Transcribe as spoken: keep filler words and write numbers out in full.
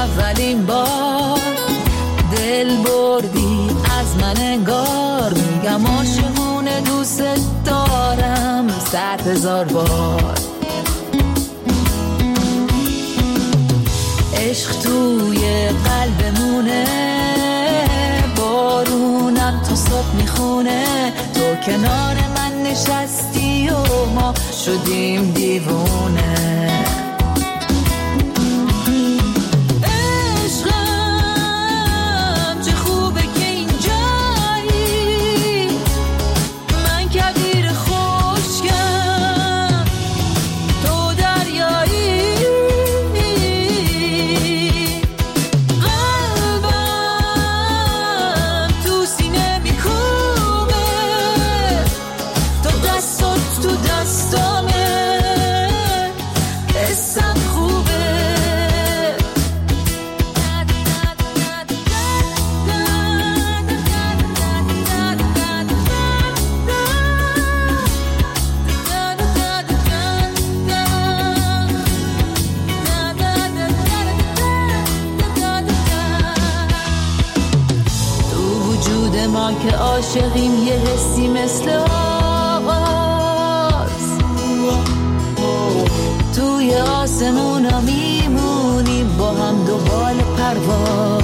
اولین بار دل بردی از من انگار، میگم عاشقونه دوست دارم صد هزار بار. عشق توی قلبمونه، بارونم تا صبح میخونه، تو کنار من نشستی و ما شدیم دیوونه. عشقم چه خوبه که اینجایی، من کبیر خشکم تو دریایی. قلبم تو سینه میکوبه، تو دستات تو دستامه، حسم خوبه. تو وجود ما که عاشقیم یه حسی مثل آغاز، توی آسمونا میمونیم با هم دو بال پرواز.